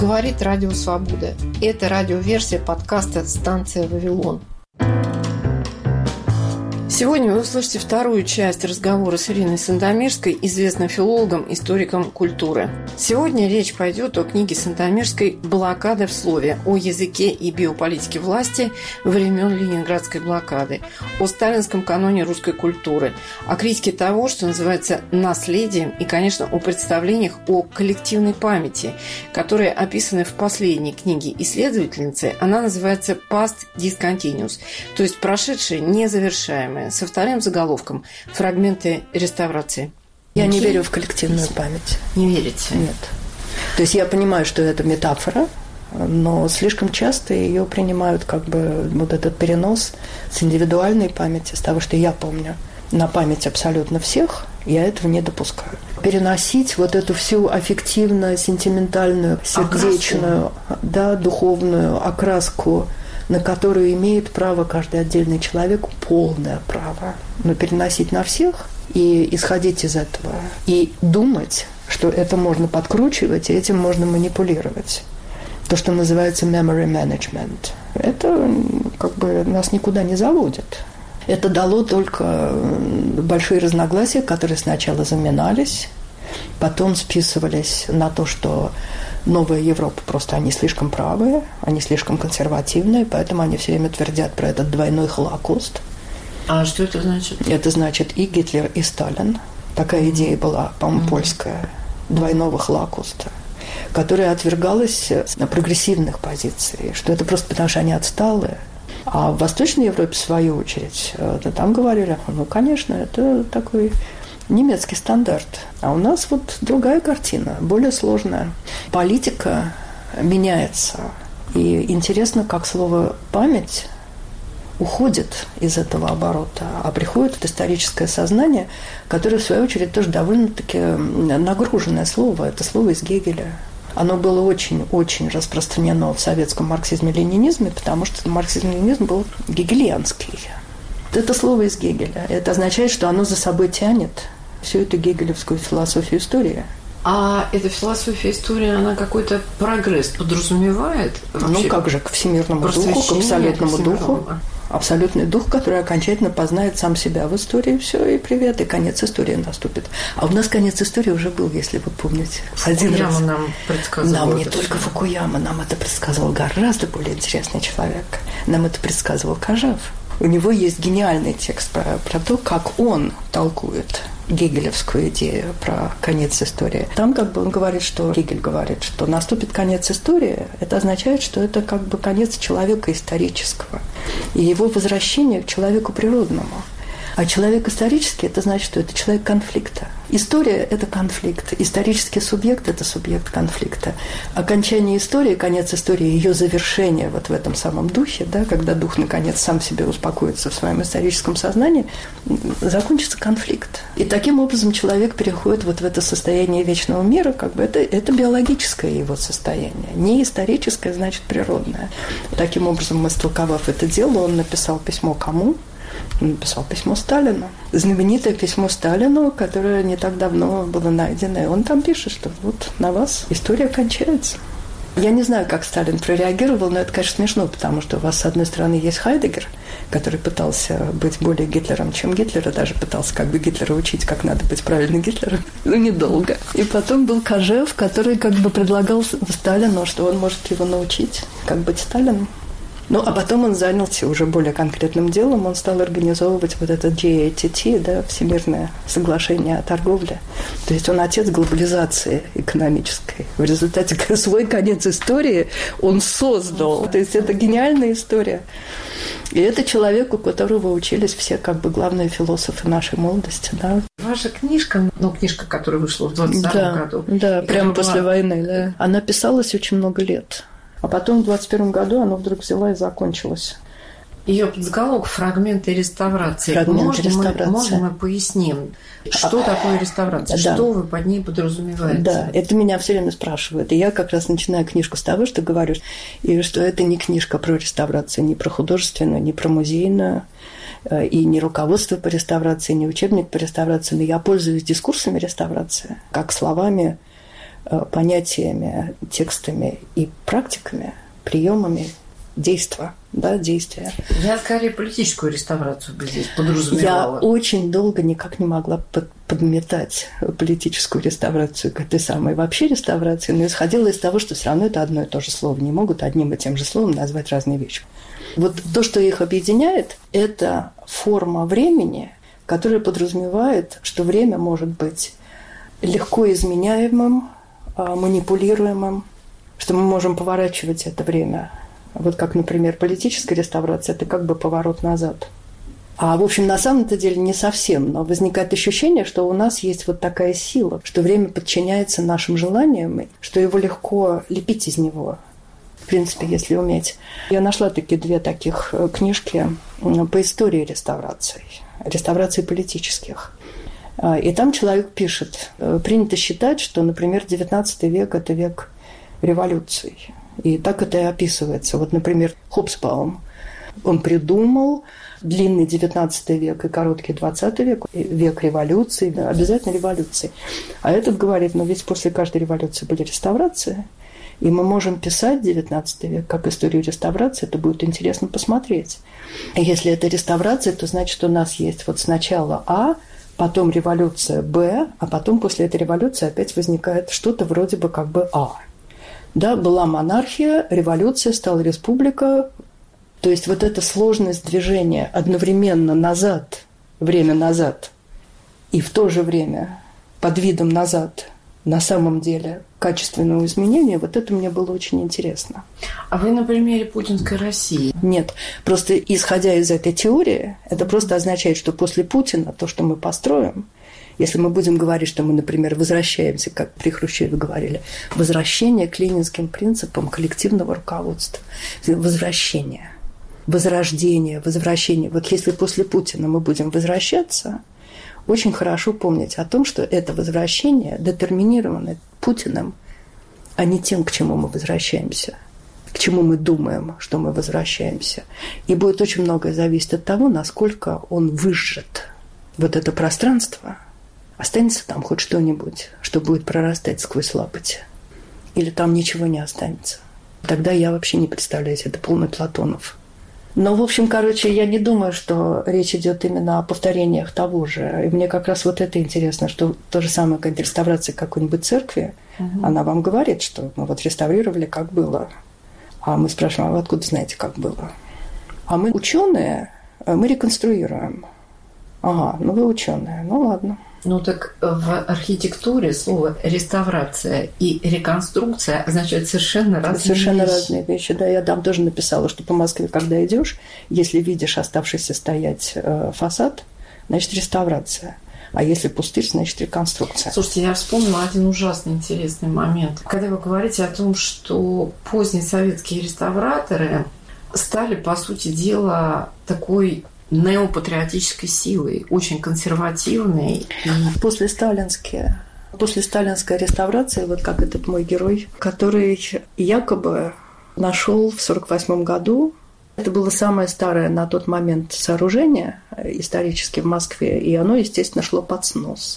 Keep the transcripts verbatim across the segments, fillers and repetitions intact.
Говорит Радио Свобода. Это радиоверсия подкаста «Станция Вавилон». Сегодня вы услышите вторую часть разговора с Ириной Сандомирской, известным филологом, историком культуры. Сегодня речь пойдет о книге Сандомирской «Блокада в слове. О языке и биополитике власти времен Ленинградской блокады», о сталинском каноне русской культуры, о критике того, что называется наследием, и, конечно, о представлениях о коллективной памяти, которые описаны в последней книге исследовательницы. Она называется «Past Discontinuous», то есть прошедшее незавершаемое, со вторым заголовком «Фрагменты реставрации». Я не верю в коллективную память. Не верите? Нет. То есть я понимаю, что это метафора, но слишком часто ее принимают как бы вот этот перенос с индивидуальной памяти, с того, что я помню, на память абсолютно всех. Я этого не допускаю. Переносить вот эту всю аффективную, сентиментальную, сердечную, да, духовную окраску, на которую имеет право каждый отдельный человек, полное право. Но переносить на всех и исходить из этого. И думать, что это можно подкручивать, и этим можно манипулировать. То, что называется memory management. Это как бы нас никуда не заводит. Это дало только большие разногласия, которые сначала заминались, потом списывались на то, что новая Европа просто они слишком правые, они слишком консервативные, поэтому они все время твердят про этот двойной Холокост. А что это значит? Это значит и Гитлер, и Сталин. Такая идея была, по-моему, mm-hmm. польская, двойного Холокоста, которая отвергалась на прогрессивных позициях, что это просто потому, что они отсталые. А в Восточной Европе, в свою очередь, там говорили, ну, конечно, это такой немецкий стандарт. А у нас вот другая картина, более сложная. Политика меняется. И интересно, как слово «память» уходит из этого оборота, а приходит историческое сознание, которое, в свою очередь, тоже довольно-таки нагруженное слово. Это слово из Гегеля. Оно было очень-очень распространено в советском марксизме-ленинизме, потому что марксизм-ленинизм был гегельянский. Это слово из Гегеля. Это означает, что оно за собой тянет всю эту гегелевскую философию истории. А эта философия истории, она какой-то прогресс подразумевает? Ну, как же, к всемирному духу, к абсолютному духу. Абсолютный дух, который окончательно познает сам себя в истории. Все, и привет, и конец истории наступит. А у нас конец истории уже был, если вы помните. Один раз. Фукуяма нам предсказывал. Нам не только Фукуяма, нам это предсказывал гораздо более интересный человек. Нам это предсказывал Кожев. У него есть гениальный текст про, про то, как он толкует гегелевскую идею про конец истории. Там как бы он говорит, что Гегель говорит, что наступит конец истории, это означает, что это как бы конец человека исторического и его возвращение к человеку природному. А человек исторический – это значит, что это человек конфликта. История – это конфликт. Исторический субъект – это субъект конфликта. Окончание истории, конец истории, ее завершение вот в этом самом духе, да, когда дух, наконец, сам себе успокоится в своем историческом сознании, закончится конфликт. И таким образом человек переходит вот в это состояние вечного мира, как бы это, это биологическое его состояние. Не историческое, значит, природное. Таким образом, истолковав это дело, он написал письмо кому? Написал письмо Сталину. Знаменитое письмо Сталину, которое не так давно было найдено. И он там пишет, что вот на вас история кончается. Я не знаю, как Сталин прореагировал, но это, конечно, смешно, потому что у вас, с одной стороны, есть Хайдеггер, который пытался быть более Гитлером, чем Гитлер, и даже пытался как бы Гитлера учить, как надо быть правильным Гитлером, но недолго. И потом был Кожев, который как бы предлагал Сталину, что он может его научить, как быть Сталином. Ну, а потом он занялся уже более конкретным делом. Он стал организовывать вот это джи эй ти ти, да, Всемирное соглашение о торговле. То есть он отец глобализации экономической. В результате свой конец истории он создал. То есть это гениальная история. И это человек, у которого учились все как бы главные философы нашей молодости. Да. Ваша книжка, ну, книжка, которая вышла в двадцать втором да, году. Да, прямо после была... войны. Да. Она писалась очень много лет. А потом в двадцать первом году она вдруг взяла и закончилась. Ее подзаголовок «Фрагменты реставрации». Фрагменты можно, реставрации. Мы, можно мы поясним, что а, такое реставрация? Да. Что вы под ней подразумеваете? Да, это меня все время спрашивают. И я как раз начинаю книжку с того, что говорю, и что это не книжка про реставрацию, не про художественную, не про музейную, и не руководство по реставрации, не учебник по реставрации, но я пользуюсь дискурсами реставрации, как словами понятиями, текстами и практиками, приемами действа, да, действия. Я скорее политическую реставрацию бы здесь подразумевала. Я очень долго никак не могла под, подметать политическую реставрацию к этой самой вообще реставрации, но исходила из того, что все равно это одно и то же слово. Не могут одним и тем же словом назвать разные вещи. Вот то, что их объединяет, это форма времени, которая подразумевает, что время может быть легко изменяемым, манипулируемым, что мы можем поворачивать это время. Вот как, например, политическая реставрация – это как бы поворот назад. А, в общем, на самом-то деле не совсем, но возникает ощущение, что у нас есть вот такая сила, что время подчиняется нашим желаниям, что его легко лепить из него, в принципе, если уметь. Я нашла такие две таких книжки по истории реставраций, реставрации политических. И там человек пишет, принято считать, что, например, девятнадцатый век – это век революций. И так это и описывается. Вот, например, Хобсбаум, он придумал длинный девятнадцатый век и короткий двадцатый век, век революции, да, обязательно революции. А этот говорит, ну ведь после каждой революции были реставрации, и мы можем писать девятнадцатый век как историю реставрации, это будет интересно посмотреть. И если это реставрация, то значит, у нас есть вот сначала А, потом революция Б, а потом после этой революции опять возникает что-то вроде бы как бы А. Да, была монархия, революция, стала республика. То есть вот эта сложность движения одновременно назад, время назад, и в то же время под видом назад на самом деле качественного изменения, вот это мне было очень интересно. А вы на примере путинской России? Нет, просто исходя из этой теории, это просто означает, что после Путина то, что мы построим, если мы будем говорить, что мы, например, возвращаемся, как при Хрущеве говорили, возвращение к ленинским принципам коллективного руководства, возвращение, возрождение, возвращение. Вот если после Путина мы будем возвращаться, очень хорошо помнить о том, что это возвращение детерминировано Путиным, а не тем, к чему мы возвращаемся, к чему мы думаем, что мы возвращаемся. И будет очень многое зависеть от того, насколько он выжжет вот это пространство. Останется там хоть что-нибудь, что будет прорастать сквозь лапоть? Или там ничего не останется? Тогда я вообще не представляю себе, это полный Платонов. Но, в общем, короче, я не думаю, что речь идет именно о повторениях того же. И мне как раз вот это интересно, что то же самое, как реставрация какой-нибудь церкви, угу. Она вам говорит, что мы вот реставрировали, как было. А мы спрашиваем, а вы откуда знаете, как было? А мы ученые, мы реконструируем. Ага, ну вы ученые, ну ладно. Ну так в архитектуре слово реставрация и реконструкция означают совершенно разные совершенно вещи. разные вещи. Да, я там тоже написала, что по Москве, когда идешь, если видишь оставшийся стоять э, фасад, значит реставрация. А если пустырь, значит реконструкция. Слушайте, я вспомнила один ужасно интересный момент. Когда вы говорите о том, что поздние советские реставраторы стали, по сути дела, такой неопатриотической силой, очень консервативной. После сталинские, после сталинской реставрации, вот как этот мой герой, который якобы нашел в сорок восьмом году, это было самое старое на тот момент сооружение исторически в Москве, и оно, естественно, шло под снос.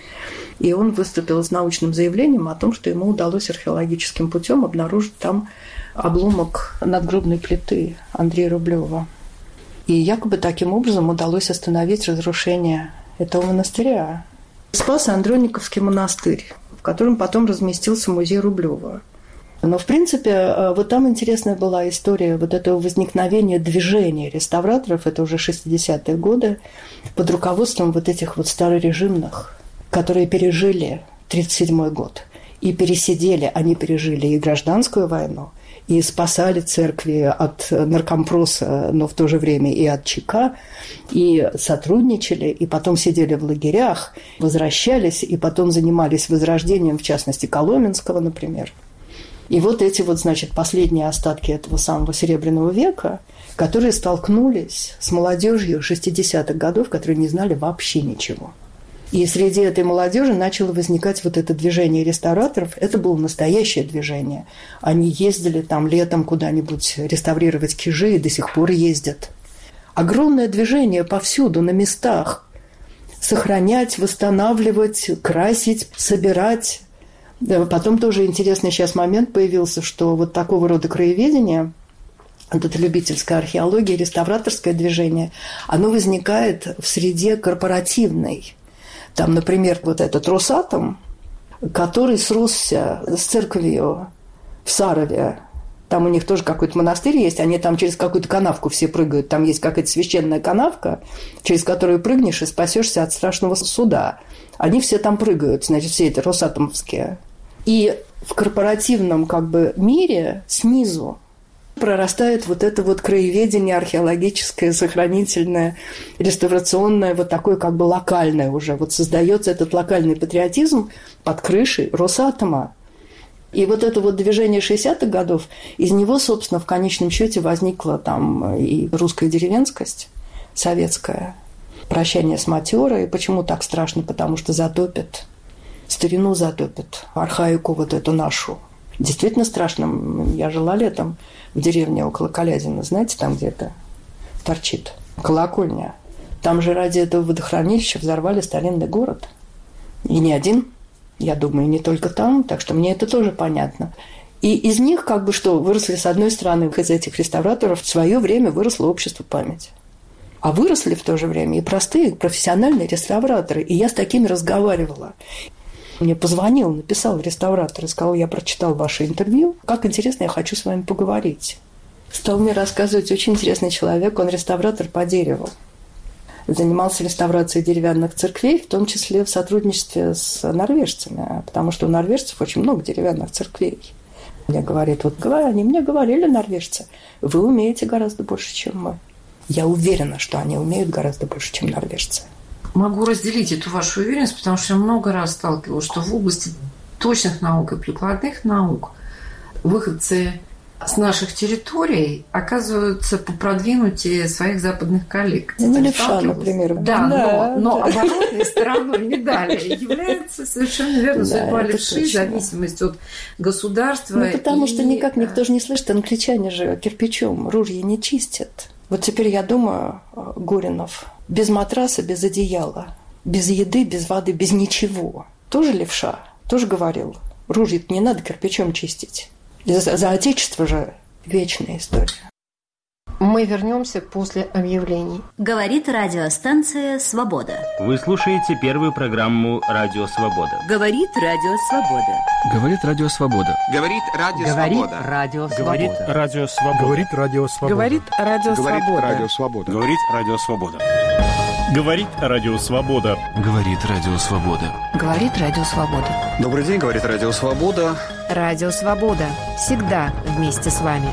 И он выступил с научным заявлением о том, что ему удалось археологическим путем обнаружить там обломок надгробной плиты Андрея Рублева. И якобы таким образом удалось остановить разрушение этого монастыря. Спасо-Андрониковский монастырь, в котором потом разместился музей Рублева. Но, в принципе, вот там интересная была история вот этого возникновения движения реставраторов, это уже шестидесятые годы, под руководством вот этих вот старорежимных, которые пережили тридцать седьмой год. И пересидели, они пережили и гражданскую войну, и спасали церкви от наркомпроса, но в то же время и от ЧК, и сотрудничали, и потом сидели в лагерях, возвращались, и потом занимались возрождением, в частности, Коломенского, например. И вот эти вот, значит, последние остатки этого самого Серебряного века, которые столкнулись с молодежью шестидесятых годов, которые не знали вообще ничего. И среди этой молодежи начало возникать вот это движение реставраторов. Это было настоящее движение. Они ездили там летом куда-нибудь реставрировать кижи и до сих пор ездят. Огромное движение повсюду, на местах. Сохранять, восстанавливать, красить, собирать, Да, потом тоже интересный сейчас момент появился, что вот такого рода краеведение, вот это любительская археология, реставраторское движение, оно возникает в среде корпоративной. Там, например, вот этот Росатом, который сросся с церковью в Сарове. Там у них тоже какой-то монастырь есть, они там через какую-то канавку все прыгают. Там есть какая-то священная канавка, через которую прыгнешь и спасешься от страшного суда. Они все там прыгают, значит, все эти росатомовские. И в корпоративном как бы мире снизу прорастает вот это вот краеведение археологическое, сохранительное, реставрационное, вот такое как бы локальное уже. Вот создается этот локальный патриотизм под крышей Росатома. И вот это вот движение шестидесятых годов, из него, собственно, в конечном счете возникла там и русская деревенскость советская, прощание с матерой. Почему так страшно? Потому что затопит, старину затопит, архаику вот эту нашу. Действительно страшно. Я жила летом в деревне около Калязина, знаете, там где-то торчит колокольня. Там же ради этого водохранилища взорвали старинный город. И не один, я думаю, не только там, так что мне это тоже понятно. И из них как бы что, выросли, с одной стороны, из этих реставраторов в свое время выросло общество памяти. А выросли в то же время и простые профессиональные реставраторы. И я с такими разговаривала. Мне позвонил, написал реставратор и сказал: я прочитал ваше интервью, как интересно, я хочу с вами поговорить. Стал мне рассказывать очень интересный человек, он реставратор по дереву. Занимался реставрацией деревянных церквей, в том числе в сотрудничестве с норвежцами, потому что у норвежцев очень много деревянных церквей. Мне говорит, вот они мне говорили, норвежцы, вы умеете гораздо больше, чем мы. Я уверена, что они умеют гораздо больше, чем норвежцы. Могу разделить эту вашу уверенность, потому что я много раз сталкивалась, что в области точных наук и прикладных наук выходцы с наших территорий оказываются попродвинутее своих западных коллег. Ну, левша, например. Да, да, но, но да. оборотной стороной медали является совершенно верно судьба да, левши, зависимость от государства. Ну, потому и... что никак никто же не слышит, англичане же кирпичом ружья не чистят. Вот теперь я думаю, Горинов, без матраса, без одеяла, без еды, без воды, без ничего. Тоже левша, тоже говорил, ружья-то не надо кирпичом чистить. За, за отечество же вечная история. Мы вернемся после объявлений. Говорит радиостанция «Свобода». Вы слушаете первую программу «Радио Свобода». Говорит Радио Свобода. Говорит Радио Свобода. Говорит Радио Свобода. Говорит Радио Свобода. Говорит Радио Свобода. Говорит Радио Свобода. Говорит Радио Свобода. Говорит Радио Свобода. Говорит Радио Свобода. Говорит Радио Свобода. Добрый день, говорит Радио Свобода. Радио Свобода. Всегда вместе с вами.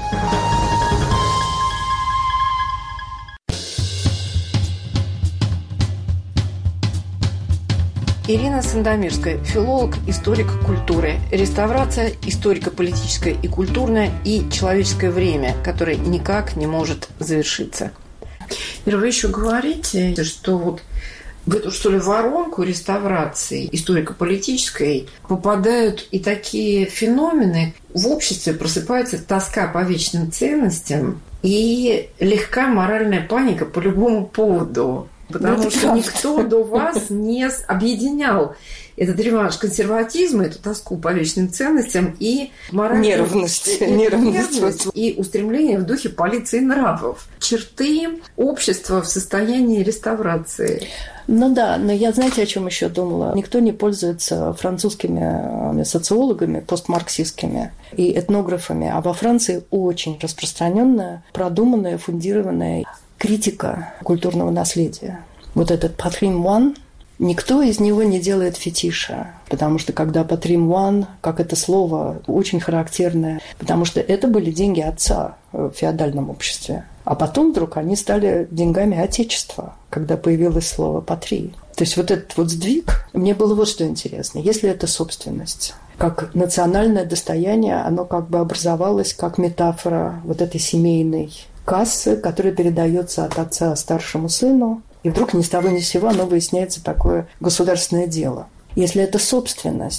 Ирина Сандомирская, филолог, историк культуры, реставрация историко-политическая и культурная и человеческое время, которое никак не может завершиться. Ира, вы еще говорите, что вот в эту, что ли, воронку реставрации историко-политической попадают и такие феномены. В обществе просыпается тоска по вечным ценностям и легка моральная паника по любому поводу. Потому ну, что правда. Никто до вас не объединял этот реванш консерватизма, эту тоску по вечным ценностям и моральную нервность, нервность и устремление в духе полиции нравов. Черты общества в состоянии реставрации. Ну да, но я, знаете, о чем еще думала? Никто не пользуется французскими социологами, постмарксистскими и этнографами, а во Франции очень распространенная, продуманная, фундированная критика культурного наследия. Вот этот патримуан, никто из него не делает фетиша, потому что когда патримуан, как это слово, очень характерное, потому что это были деньги отца в феодальном обществе. А потом вдруг они стали деньгами отечества, когда появилось слово «патри». То есть вот этот вот сдвиг, мне было вот что интересно. Если это собственность, как национальное достояние, оно как бы образовалось как метафора вот этой семейной кассы, которая передается от отца старшему сыну, и вдруг ни с того ни с сего оно выясняется такое государственное дело. Если это собственность,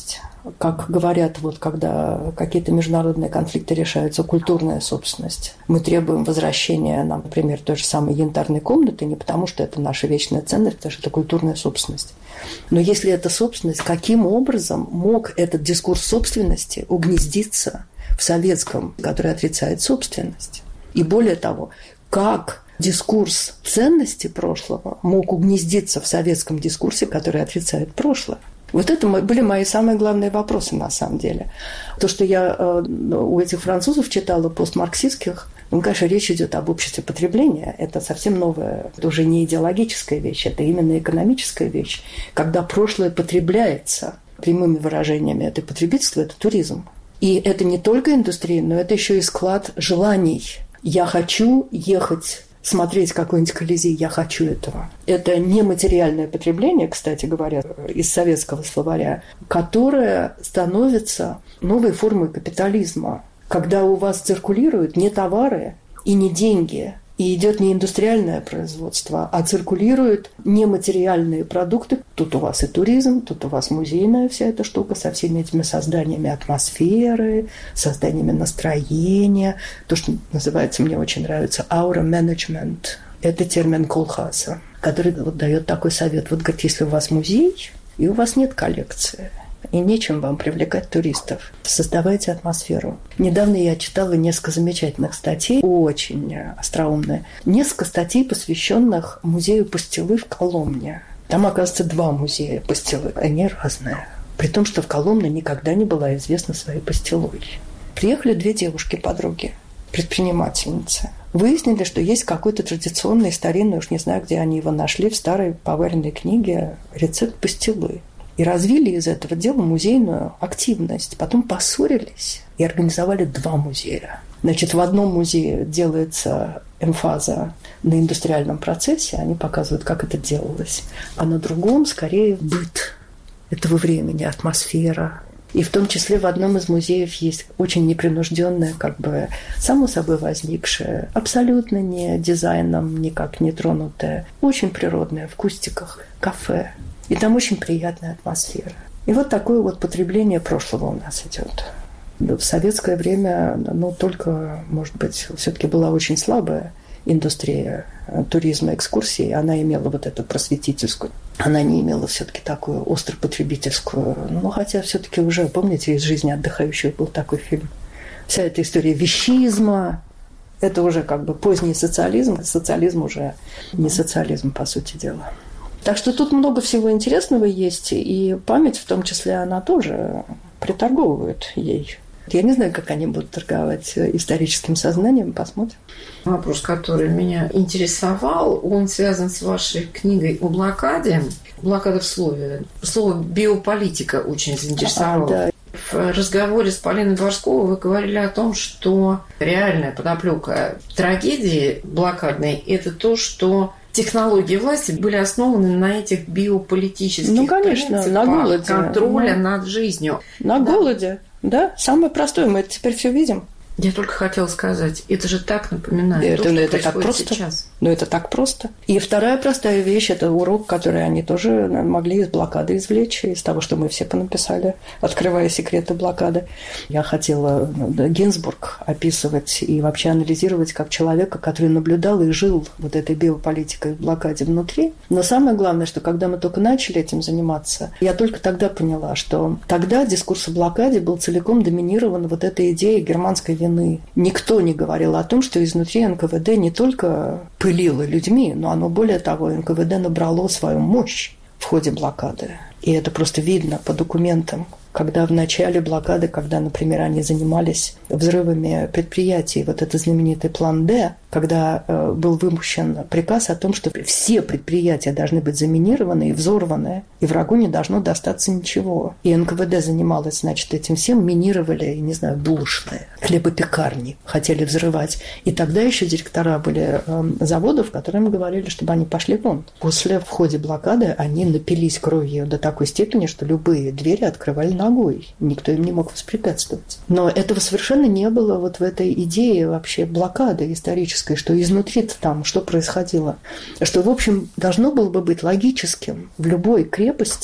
как говорят, вот когда какие-то международные конфликты решаются, культурная собственность. Мы требуем возвращения, например, той же самой янтарной комнаты, не потому что это наша вечная ценность, потому что это культурная собственность. Но если это собственность, каким образом мог этот дискурс собственности угнездиться в советском, который отрицает собственность? И более того, как дискурс ценности прошлого мог угнездиться в советском дискурсе, который отрицает прошлое? Вот это были мои самые главные вопросы, на самом деле. То, что я у этих французов читала, постмарксистских, ну, конечно, речь идет об обществе потребления. Это совсем новая, это уже не идеологическая вещь, это именно экономическая вещь. Когда прошлое потребляется, прямыми выражениями, это потребительство, это туризм. И это не только индустрия, но это еще и склад желаний. Я хочу ехать смотреть какой-нибудь Колизей, я хочу этого. Это нематериальное потребление, кстати говоря, из советского словаря, которое становится новой формой капитализма, когда у вас циркулируют не товары и не деньги, и идет не индустриальное производство, а циркулируют нематериальные продукты. Тут у вас и туризм, тут у вас музейная вся эта штука со всеми этими созданиями атмосферы, созданиями настроения. То, что называется, мне очень нравится, aura management. Это термин Колхаса, который вот дает такой совет. Вот, говорит, если у вас музей, и у вас нет коллекции, и нечем вам привлекать туристов. Создавайте атмосферу. Недавно я читала несколько замечательных статей, очень остроумные. Несколько статей, посвященных музею пастилы в Коломне. Там, оказывается, два музея пастилы. Они разные. При том, что в Коломне никогда не была известна своей пастилой. Приехали две девушки-подруги, предпринимательницы. Выяснили, что есть какой-то традиционный, старинный, уж не знаю, где они его нашли, в старой поваренной книге рецепт пастилы. И развили из этого дела музейную активность. Потом поссорились и организовали два музея. Значит, в одном музее делается эмфаза на индустриальном процессе, они показывают, как это делалось. А на другом, скорее, быт этого времени, атмосфера. И в том числе в одном из музеев есть очень непринужденное, как бы само собой возникшее, абсолютно не дизайном никак не тронутое, очень природное, в кустиках, кафе. И там очень приятная атмосфера. И вот такое вот потребление прошлого у нас идет. В советское время, ну, только, может быть, все-таки была очень слабая индустрия туризма, экскурсий. Она имела вот эту просветительскую. Она не имела все-таки такую остро-потребительскую. Ну, хотя все-таки уже, помните, «Из жизни отдыхающего» был такой фильм. Вся эта история вещизма. Это уже как бы поздний социализм. Социализм уже не социализм, по сути дела. Так что тут много всего интересного есть, и память в том числе, она тоже приторговывает ей. Я не знаю, как они будут торговать историческим сознанием, посмотрим. Вопрос, который меня интересовал, он связан с вашей книгой о блокаде. Блокада в слове. Слово «биополитика» очень заинтересовало. А, да. В разговоре с Полиной Дворсковой вы говорили о том, что реальная подоплека трагедии блокадной – это то, что технологии власти были основаны на этих биополитических ну, конечно, принципах на голоде, контроля на, над жизнью. На да. голоде, да. Самое простое, мы это теперь все видим. Я только хотела сказать, это же так напоминает это, то, что это так просто. Сейчас. Но это так просто. И вторая простая вещь – это урок, который они тоже могли из блокады извлечь, из того, что мы все понаписали, открывая секреты блокады. Я хотела Гинзбург описывать и вообще анализировать как человека, который наблюдал и жил вот этой биополитикой в блокаде внутри. Но самое главное, что когда мы только начали этим заниматься, я только тогда поняла, что тогда дискурс о блокаде был целиком доминирован вот этой идеей германской вины. Никто не говорил о том, что изнутри эн ка вэ дэ не только пылило людьми, но оно, более того, эн ка вэ дэ набрало свою мощь в ходе блокады. И это просто видно по документам. Когда в начале блокады, когда, например, они занимались взрывами предприятий, вот это знаменитый план Д, когда э, был выпущен приказ о том, что все предприятия должны быть заминированы и взорваны, и врагу не должно достаться ничего. И эн ка вэ дэ занималась, значит, этим всем, минировали, я не знаю, булочные, хлебопекарни хотели взрывать. И тогда еще директора были э, заводов, которым говорили, чтобы они пошли вон. После, в ходе блокады, они напились кровью до такой степени, что любые двери открывали ногой. Никто им не мог воспрепятствовать. Но этого совершенно не было вот в этой идее вообще блокады исторической, что изнутри-то там что происходило. Что, в общем, должно было бы быть логическим в любой крепости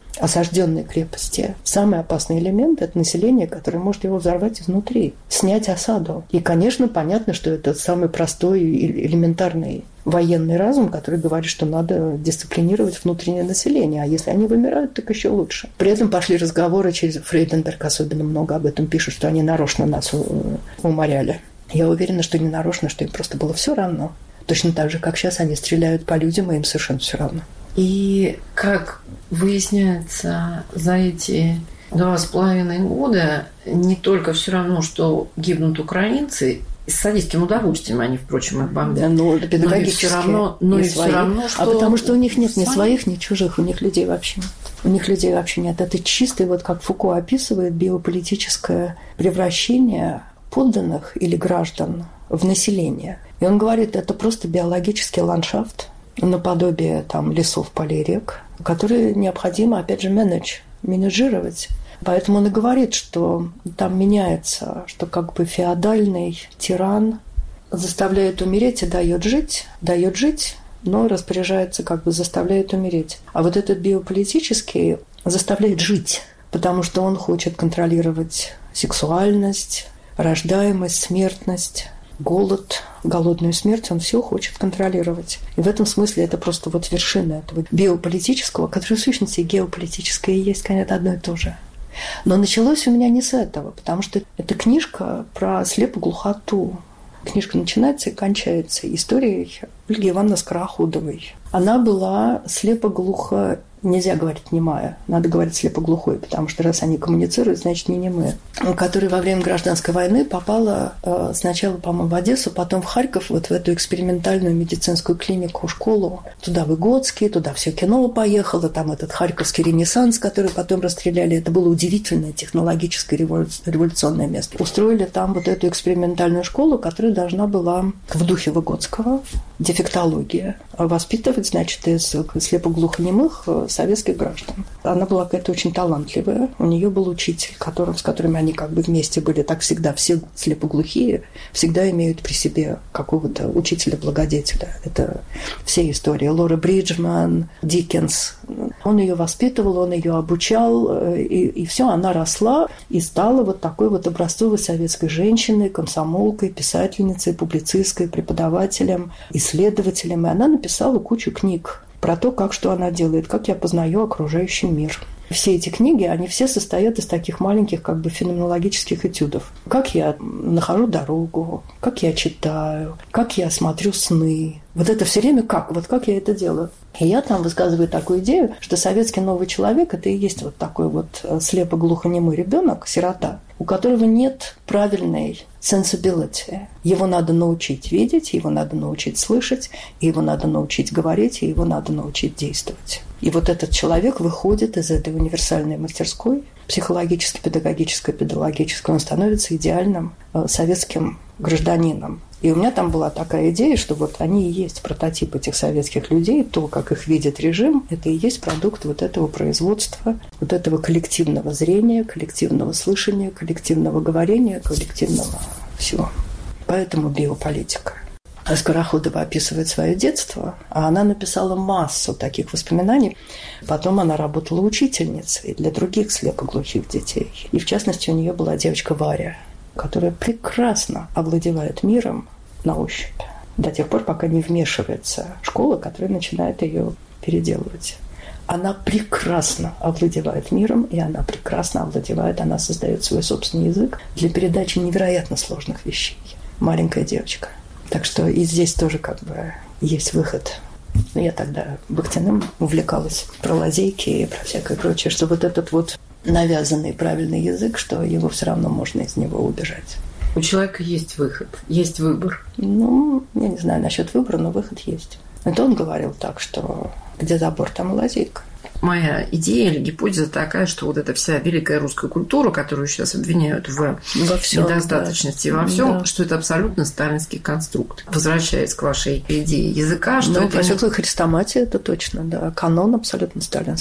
осажденной крепости, самый опасный элемент – это население, которое может его взорвать изнутри, снять осаду. И, конечно, понятно, что это самый простой и элементарный военный разум, который говорит, что надо дисциплинировать внутреннее население, а если они вымирают, так еще лучше. При этом пошли разговоры через Фрейденберг, особенно много об этом пишут, что они нарочно нас уморяли. Я уверена, что не нарочно, что им просто было все равно. Точно так же, как сейчас они стреляют по людям, и им совершенно все равно. И, как выясняется, за эти два с половиной года не только все равно, что гибнут украинцы, с садистским удовольствием они, впрочем, их бомбят. Да, ну, педагогически. Но и все равно, но и все равно что... А потому что у них нет ни своих, ни чужих, у них людей вообще нет. У них людей вообще нет. Это чистый, вот как Фуко описывает, биополитическое превращение подданных или граждан в население. И он говорит, это просто биологический ландшафт, наподобие там лесов, полей, рек, которые необходимо, опять же, менедж, менеджировать. Поэтому он и говорит, что там меняется, что как бы феодальный тиран заставляет умереть и дает жить, дает жить, но распоряжается, как бы заставляет умереть. А вот этот биополитический заставляет жить, потому что он хочет контролировать сексуальность, рождаемость, смертность, голод, голодную смерть, он все хочет контролировать. И в этом смысле это просто вот вершина этого биополитического, который в сущности геополитическое и есть, конечно, одно и то же. Но началось у меня не с этого, потому что это книжка про слепоглухоту. Книжка начинается и кончается историей Ольги Ивановны Скороходовой. Она была слепоглухо, нельзя говорить немая, надо говорить слепоглухой, потому что раз они коммуницируют, значит, не немые. Которая во время гражданской войны попала э, сначала, по-моему, в Одессу, потом в Харьков, вот в эту экспериментальную медицинскую клинику, школу. Туда Выгодский, туда все кино поехало, там этот Харьковский ренессанс, который потом расстреляли. Это было удивительное технологическое революционное место. Устроили там вот эту экспериментальную школу, которая должна была в духе Выгодского, дефектология, воспитывать, значит, из слепоглухонемых советских граждан. Она была какая-то очень талантливая. У нее был учитель, которым, с которыми они как бы вместе были. Так всегда все слепоглухие всегда имеют при себе какого-то учителя-благодетеля. Это все истории. Лора Бриджман, Диккенс. Он ее воспитывал, он ее обучал, и, и все, она росла и стала вот такой вот образцовой советской женщиной, комсомолкой, писательницей, публицисткой, преподавателем, исследователем. И она написала кучу книг про то, как что она делает, как я познаю окружающий мир. Все эти книги, они все состоят из таких маленьких как бы феноменологических этюдов. Как я нахожу дорогу, как я читаю, как я смотрю сны. Вот это все время как, вот как я это делаю. И я там высказываю такую идею, что советский новый человек – это и есть вот такой вот слепо-глухонемой ребенок, сирота, у которого нет правильной sensibility. Его надо научить видеть, его надо научить слышать, его надо научить говорить, и его надо научить действовать. И вот этот человек выходит из этой универсальной мастерской, психологически, педагогической, педагогической, он становится идеальным советским гражданином. И у меня там была такая идея, что вот они и есть прототип этих советских людей, то, как их видит режим, это и есть продукт вот этого производства, вот этого коллективного зрения, коллективного слышания, коллективного говорения, коллективного всего. Поэтому биополитика. А Скороходова описывает свое детство, а она написала массу таких воспоминаний. Потом она работала учительницей для других слепоглухих детей. И, в частности, у нее была девочка Варя, которая прекрасно овладевает миром на ощупь до тех пор, пока не вмешивается школа, которая начинает ее переделывать. Она прекрасно овладевает миром, и она прекрасно овладевает, она создает свой собственный язык для передачи невероятно сложных вещей. Маленькая девочка. Так что и здесь тоже как бы есть выход. Я тогда Бахтиным увлекалась про лазейки и про всякое прочее, что вот этот вот навязанный правильный язык, что его все равно можно из него убежать. У человека есть выход, есть выбор. Ну, я не знаю насчет выбора, но выход есть. Это он говорил так, что где забор, там и лазейка. Моя идея или гипотеза такая, что вот эта вся великая русская культура, которую сейчас обвиняют в во всем, недостаточности, да. во всем, да. что это абсолютно сталинский конструкт. Возвращаясь к вашей идее языка, что ну, это... по сути, хрестоматия, это точно, да. Канон абсолютно сталинский.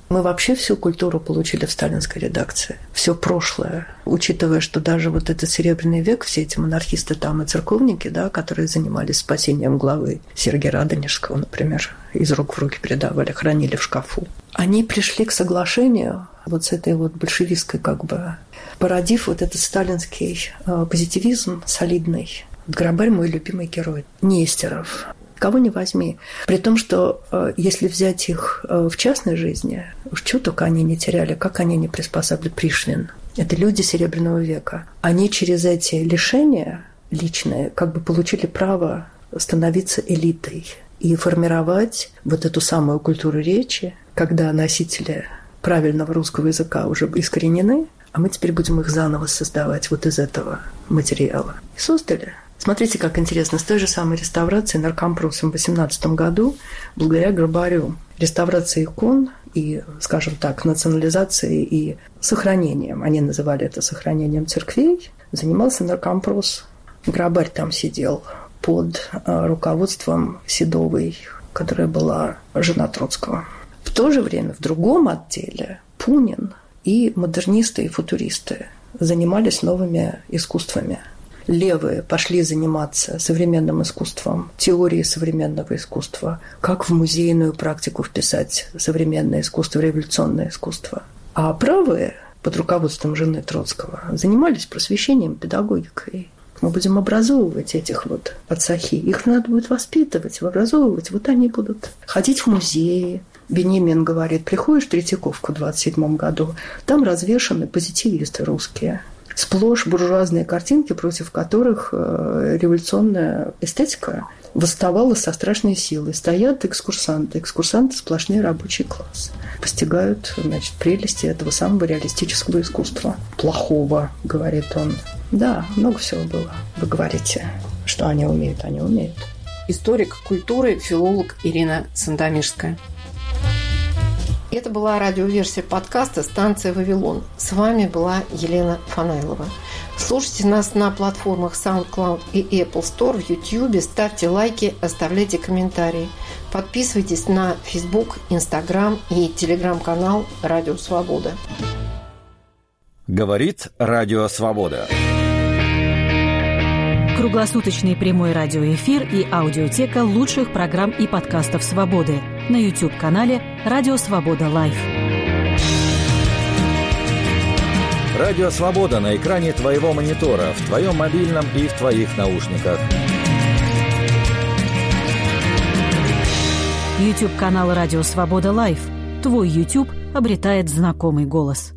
Мы вообще всю культуру получили в сталинской редакции. Все прошлое. Учитывая, что даже вот этот Серебряный век, все эти монархисты там и церковники, да, которые занимались спасением главы Сергия Радонежского, например, из рук в руки передавали, хранили в шкафу. Они пришли к соглашению вот с этой вот большевистской, как бы, породив вот этот сталинский э, позитивизм солидный. Грабарь – мой любимый герой. Нестеров. Кого не возьми. При том, что э, если взять их э, в частной жизни, уж чего только они не теряли, как они не приспособили. Пришвин. Это люди Серебряного века. Они через эти лишения личные как бы получили право становиться элитой и формировать вот эту самую культуру речи, когда носители правильного русского языка уже искоренены, а мы теперь будем их заново создавать вот из этого материала. И создали. Смотрите, как интересно, с той же самой реставрацией наркомпросом в восемнадцатом году, благодаря Грабарю, реставрация икон и, скажем так, национализацией и сохранением, они называли это сохранением церквей, занимался наркомпрос. Грабарь там сидел под руководством Седовой, которая была жена Троцкого. В то же время в другом отделе Пунин и модернисты, и футуристы занимались новыми искусствами. Левые пошли заниматься современным искусством, теорией современного искусства, как в музейную практику вписать современное искусство, революционное искусство. А правые, под руководством жены Троцкого, занимались просвещением, педагогикой. Мы будем образовывать этих вот пацахи. Их надо будет воспитывать, образовывать. Вот они будут ходить в музеи. Бенемин говорит, приходишь в Третьяковку в двадцать седьмом году, там развешаны позитивисты русские. Сплошь буржуазные картинки, против которых революционная эстетика восставала со страшной силой. Стоят экскурсанты. Экскурсанты – сплошной рабочий класс. Постигают, значит, прелести этого самого реалистического искусства. Плохого, говорит он. Да, много всего было. Вы говорите, что они умеют, они умеют. Историк культуры, филолог Ирина Сандомирская. Это была радиоверсия подкаста «Станция Вавилон». С вами была Елена Фанайлова. Слушайте нас на платформах SoundCloud и Apple Store, в YouTube, ставьте лайки, оставляйте комментарии. Подписывайтесь на Facebook, Instagram и Telegram-канал «Радио Свобода». Говорит Радио Свобода. Круглосуточный прямой радиоэфир и аудиотека лучших программ и подкастов «Свободы» на YouTube-канале «Радио Свобода Лайв». Радио Свобода на экране твоего монитора, в твоем мобильном и в твоих наушниках. YouTube-канал «Радио Свобода Лайв». Твой YouTube обретает знакомый голос.